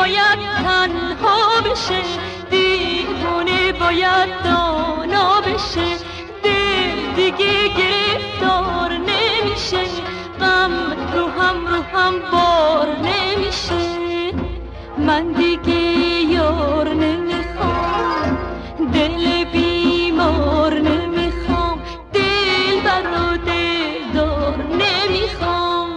باید تنها بشه، دیوونه باید دانا بشه، دل دیگه گرفتار نمیشه، غم رو هم بار نمیشه. من دیگه یار نمیخوام، دل بیمار نمیخوام، دل برا دلدار نمیخوام.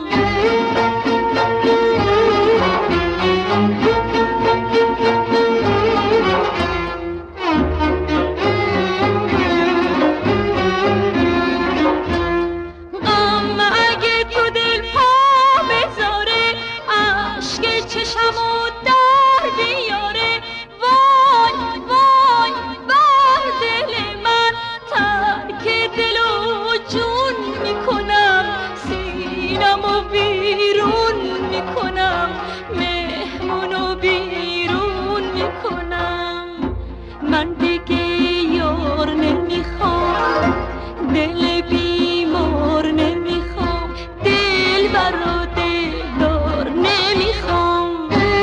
غم اگه تو دل پا بذاره، عشق چشمو در بیاره، وای وای بر دل من، ترک دل و جون میکنم، سینمو بیرون میکنم، مهمونو بیرون میکنم. من دیگه یار نمیخوام، دل بیمار نمیخوام، دل برا دلدار نمیخوام.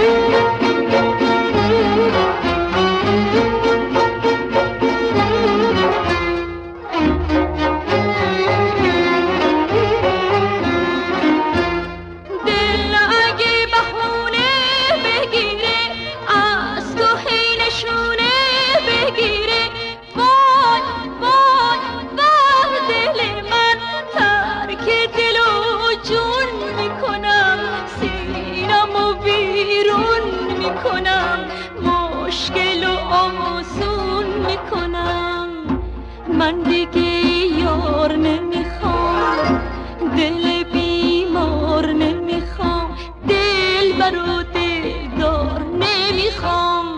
دل اگه بهونه بگیره، از تو هی نشونه بگیره، وای وای بر دل من، ترک دل و جون میکنم، سینمو بیرون میکنم، مشکل و آسون میکنم. من دیگه یار نمیخوام، دل بیمار نمیخوام، دل برا دلدار نمیخوام.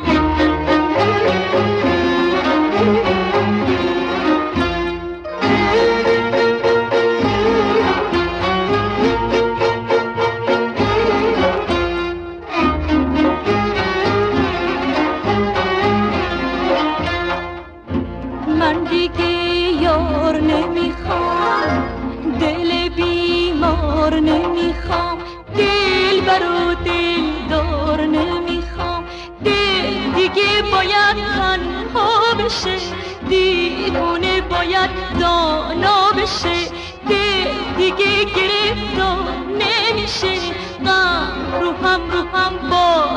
من دیگه یار نمیخوام، دل بیمار نمیخوام، دل برا دلدار نمیخوام، دل دیگه باید تنها بشه، دیوونه باید دانا بشه، دل دیگه گرفتار نمیشه، غم رو هم با